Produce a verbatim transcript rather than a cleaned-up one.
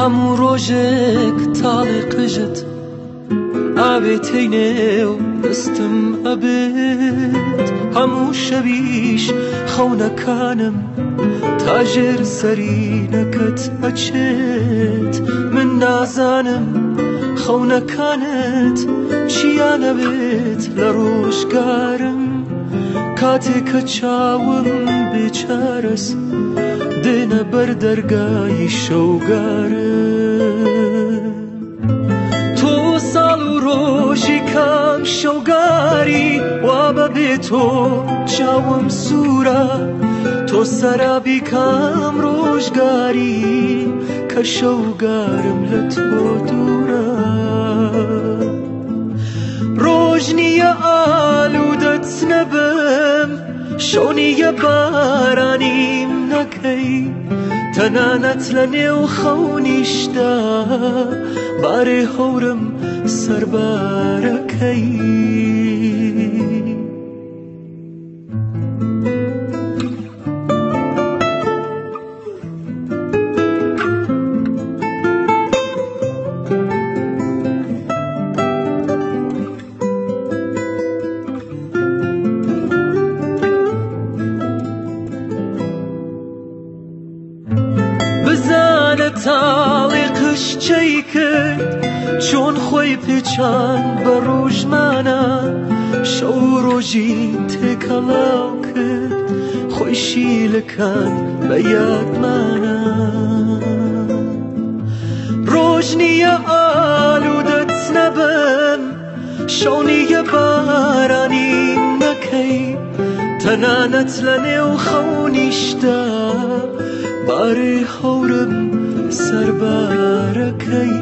هەموو ڕۆژێک تاڵێ قژت ئاوێ تینێ و دەستم ئەبێت هەموو شەویش خەونەکانم تاژێر سەرینەکەت ئەچێت من نازانم خەونەکانت چیانە بێت لە ڕۆژگارم کاتێک کە چاوم بێچارەس دێنە بەر دەرگای شەوگارم تۆ ساڵ و ڕۆژی کام شەوگاری وا بەبێ تۆ چاوم سوورە تۆ سەرابی کام ڕۆژگاری کە شەوگارم لە تۆ دوورە ڕۆژ نییە ئالوودەت نەبم شەو نییە بارانیم نەکەی تەنانەت لە نێو خەونیشدا بارێ هەورم سەربارەکەی تاڵێ قشچەی کرد چۆن خۆی پێچان بە ڕۆژمانە شەو ڕۆژی تێکەڵاو کرد خۆی شیلەکان بە یادمانە ڕۆژ نییە ئالوودەت نەبم شەو نییە بارانیم نەکەی تەنانەت لە نێو خەونیشدا بارێ هەورم سەربارەکەی